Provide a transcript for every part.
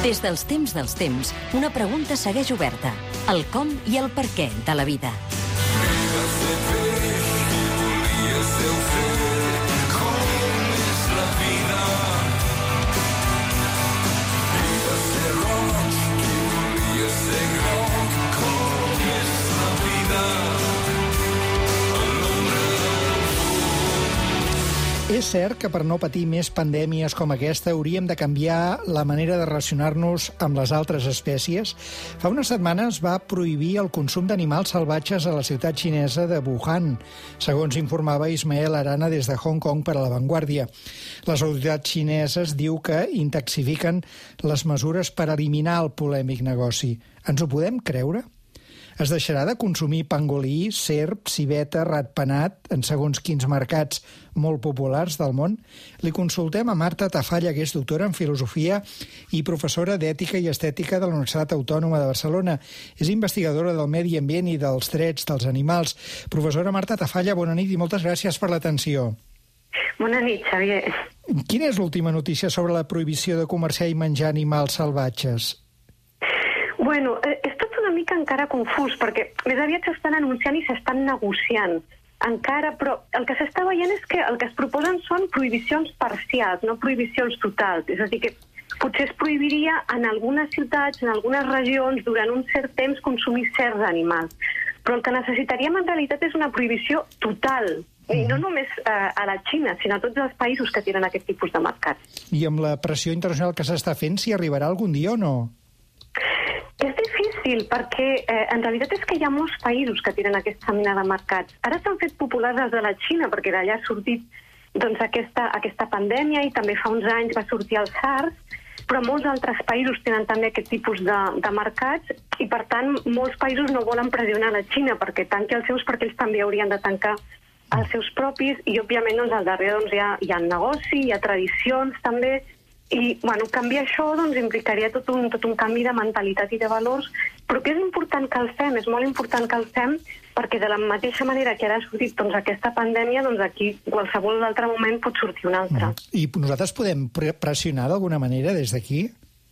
Des dels temps, una pregunta segueix oberta. El com i el per què de la vida. És cert que per no patir més pandèmies com aquesta hauríem de canviar la manera de relacionar-nos amb les altres espècies. Fa unes setmanes va prohibir el consum d'animals salvatges a la ciutat xinesa de Wuhan, segons informava Ismael Arana des de Hong Kong per a La Vanguardia. Les autoritats xineses diu que intensifiquen les mesures per eliminar el polèmic negoci. Ens ho podem creure? Es deixarà de consumir pangolí, serp, civeta, ratpenat en segons quins mercats molt populars del món? Li consultem a Marta Tafalla, que és doctora en filosofia i professora d'ètica i estètica de la Universitat Autònoma de Barcelona. És investigadora del medi ambient i dels drets dels animals. Professora Marta Tafalla, bona nit i moltes gràcies per l'atenció. Bona nit, Xavier. Quina és l'última notícia sobre la prohibició de comerciar i menjar animals salvatges? Bueno, és tot una mica encara confús, perquè més aviat s'estan anunciant i s'estan negociant encara, però el que s'està veient és que el que es proposen són prohibicions parcials, no prohibicions totals. És a dir, que potser es prohibiria en algunes ciutats, en algunes regions, durant un cert temps consumir certs animals. Però el que necessitaríem en realitat és una prohibició total, i no només a la Xina, sinó a tots els països que tenen aquest tipus de mercats. I amb la pressió internacional que s'està fent, s'hi arribarà algun dia o no? És difícil, perquè en realitat és que hi ha molts països que tenen aquesta mena de mercats. Ara s'han fet populars des de la Xina, perquè d'allà ha sortit aquesta pandèmia i també fa uns anys va sortir el SARS, però molts altres països tenen també aquest tipus de mercats i, per tant, molts països no volen pressionar la Xina perquè tanqui els seus, perquè ells també haurien de tancar els seus propis i, òbviament, doncs, al darrere hi ha negoci, hi ha tradicions també. I, bueno, canviar això implicaria tot un canvi de mentalitat i de valors, però que és important que el fem, és molt important que el fem, perquè de la mateixa manera que ara ha sortit aquesta pandèmia, aquí qualsevol altre moment pot sortir una altra. I nosaltres podem pressionar d'alguna manera des d'aquí?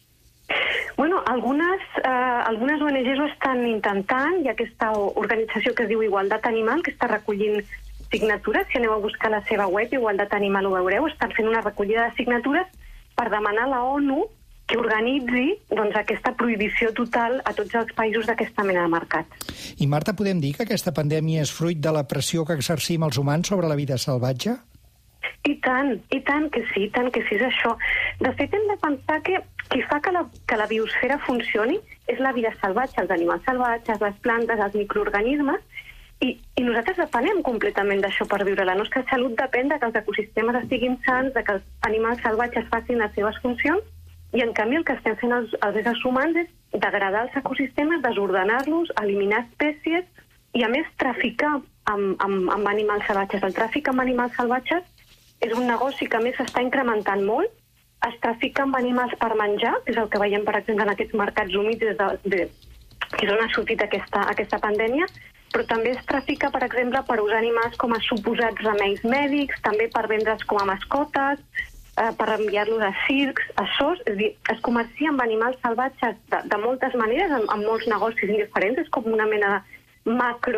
Bueno, algunes ONGs ho estan intentant. Hi ha aquesta organització que es diu Igualtat Animal, que està recollint signatures. Si aneu a buscar la seva web, Igualtat Animal, ho veureu, estan fent una recollida de signatures per demanar a la ONU que organitzi aquesta prohibició total a tots els països d'aquesta mena de mercat. I, Marta, podem dir que aquesta pandèmia és fruit de la pressió que exercim els humans sobre la vida salvatge? I tant que sí, és això. De fet, hem de pensar que qui fa que la biosfera funcioni és la vida salvatge, els animals salvatges, les plantes, els microorganismes, i nosaltres depenem completament d'això per viure. La nostra salut depèn de que els ecosistemes estiguin sans, de que els animals salvatges facin les seves funcions, i en canvi el que estem fent els éssers humans és degradar els ecosistemes, desordenar-los, eliminar espècies i, a més, traficar amb animals salvatges. El tràfic amb animals salvatges és un negoci que, a més, s'està incrementant molt. Es trafica amb animals per menjar, que és el que veiem, per exemple, en aquests mercats humits que és on ha sortit aquesta pandèmia, però també es trafica, per exemple, per usar animals com a suposats remeis mèdics, també per vendre's com a mascotes, per enviar-los a circs, a zoos. És a dir, es comercia amb animals salvatges de moltes maneres, amb molts negocis diferents. És com una mena de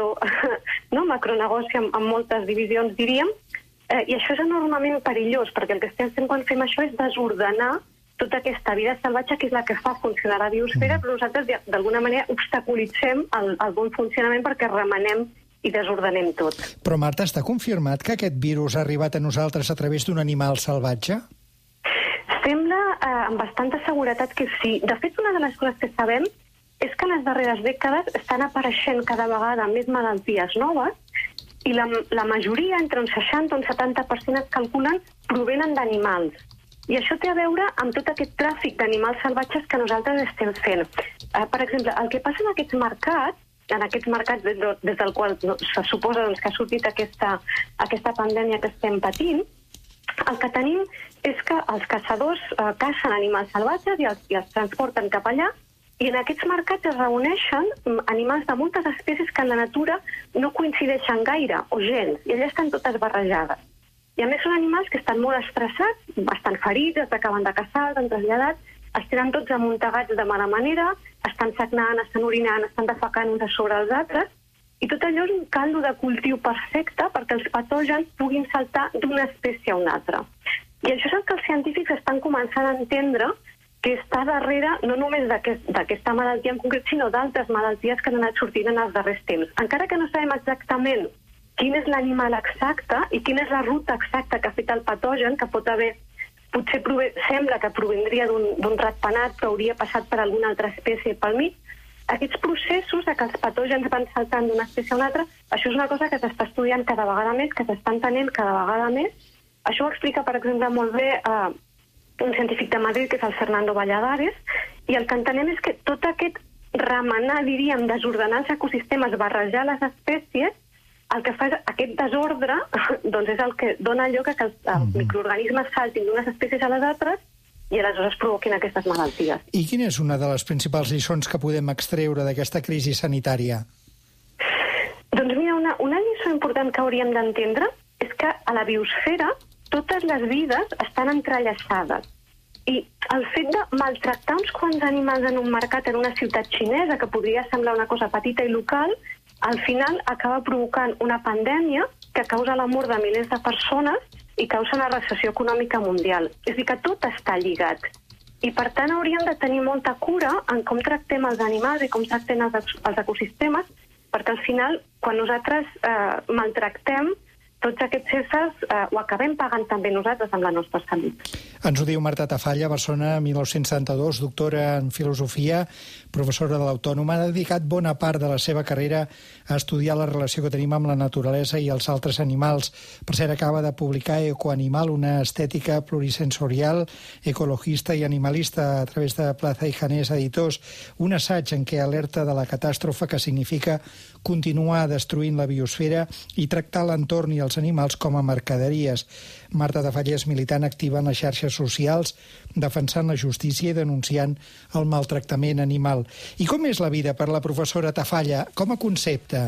macronegoci amb moltes divisions, diríem. I això és enormement perillós, perquè el que estem fent quan fem això és desordenar tota aquesta vida salvatge, que és la que fa funcionar la biosfera, però nosaltres d'alguna manera obstaculitzem el bon funcionament perquè remenem i desordenem tot. Però, Marta, està confirmat que aquest virus ha arribat a nosaltres a través d'un animal salvatge? Sembla amb bastanta seguretat que sí. De fet, una de les coses que sabem és que en les darreres dècades estan apareixent cada vegada més malalties noves i la majoria, entre un 60 i un 70% es calculen, provenen d'animals. I això té a veure amb tot aquest tràfic d'animals salvatges que nosaltres estem fent. Per exemple, el que passa en aquests mercats des del qual se suposa que ha sortit aquesta pandèmia que estem patint, el que tenim és que els caçadors cacen animals salvatges i els transporten cap allà, i en aquests mercats es reuneixen animals de moltes espècies que en la natura no coincideixen gaire o gens, i allà estan totes barrejades. I a més són animals que estan molt estressats, bastant ferits, els acaben de caçar, els han traslladat, els tenen tots amuntegats de mala manera, estan sagnant, estan orinant, estan defecant uns a sobre els altres, i tot allò és un caldo de cultiu perfecte perquè els patògens puguin saltar d'una espècie a una altra. I això és el que els científics estan començant a entendre, que està darrere no només d'aquesta malaltia en concret, sinó d'altres malalties que han anat sortint en els darrers temps. Encara que no sabem exactament quin és l'animal exacte i quina és la ruta exacta que ha fet el patogen, que pot haver, potser sembla que provindria d'un ratpenat que hauria passat per alguna altra espècie pel mig, aquests processos de que els patògens van saltant d'una espècie a una altra, això és una cosa que s'està estudiant cada vegada més, que s'està entenent cada vegada més. Això ho explica, per exemple, molt bé un científic de Madrid, que és el Fernando Valladares, i el que entenem és que tot aquest remenar, diríem, desordenar els ecosistemes, barrejar les espècies, el que fa és aquest desordre, doncs és el que dona lloc a que els microorganismes saltin d'unes espècies a les altres i aleshores provoquin aquestes malalties. I quina és una de les principals lliçons que podem extreure d'aquesta crisi sanitària? Doncs mira, una lliçó important que hauríem d'entendre és que a la biosfera totes les vides estan entrellaçades. I el fet de maltractar uns quants animals en un mercat en una ciutat xinesa, que podria semblar una cosa petita i local, al final acaba provocant una pandèmia que causa la mort de milers de persones i causa una recessió econòmica mundial. És a dir, que tot està lligat. I, per tant, hauríem de tenir molta cura en com tractem els animals i com tractem els ecosistemes, perquè al final, quan nosaltres maltractem, tots aquests éssers ho acabem pagant també nosaltres amb la nostra salut. Ens ho diu Marta Tafalla, Barcelona, 1972, doctora en filosofia, professora de l'Autònoma. Ha dedicat bona part de la seva carrera a estudiar la relació que tenim amb la naturalesa i els altres animals. Per cert, acaba de publicar Ecoanimal, una estètica plurisensorial, ecologista i animalista a través de Plaza i Janés Editors, un assaig en què alerta de la catàstrofe que significa continuar destruint la biosfera i tractar l'entorn i els animals com a mercaderies. Marta Tafalla és militant activa en les xarxes socials, defensant la justícia i denunciant el maltractament animal. I com és la vida per la professora Tafalla com a concepte?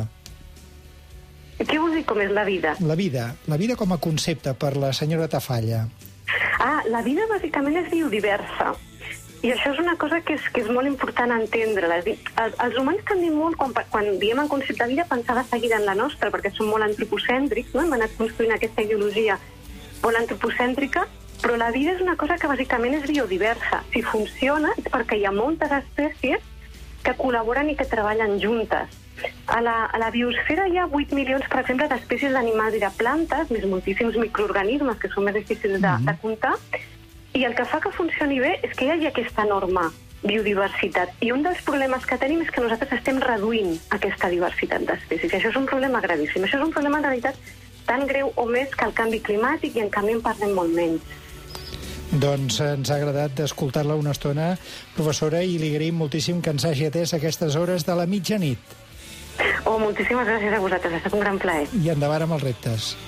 Què vols dir com és la vida? La vida com a concepte per la senyora Tafalla. La vida bàsicament és biodiversa. I això és una cosa que és molt important entendre. Els humans tendim molt, quan diem en concepte de vida, pensar de seguida en la nostra, perquè som molt antropocèntrics, no? Hem anat construint aquesta ideologia molt antropocèntrica, però la vida és una cosa que bàsicament és biodiversa. Si funciona és perquè hi ha moltes espècies que col·laboren i que treballen juntes. A la biosfera hi ha 8 milions, per exemple, d'espècies d'animals i de plantes, més moltíssims microorganismes que són més difícils de comptar, i el que fa que funcioni bé és que hi hagi aquesta enorme biodiversitat. I un dels problemes que tenim és que nosaltres estem reduint aquesta diversitat d'espècies. I això és un problema gravíssim. Això és un problema, en realitat, tan greu o més que el canvi climàtic, i en canvi en parlem molt menys. Doncs ens ha agradat escoltar-la una estona, professora, i li agraïm moltíssim que ens hagi atès a aquestes hores de la mitjanit. Moltíssimes gràcies a vosaltres. Ha estat un gran plaer. I endavant amb els reptes.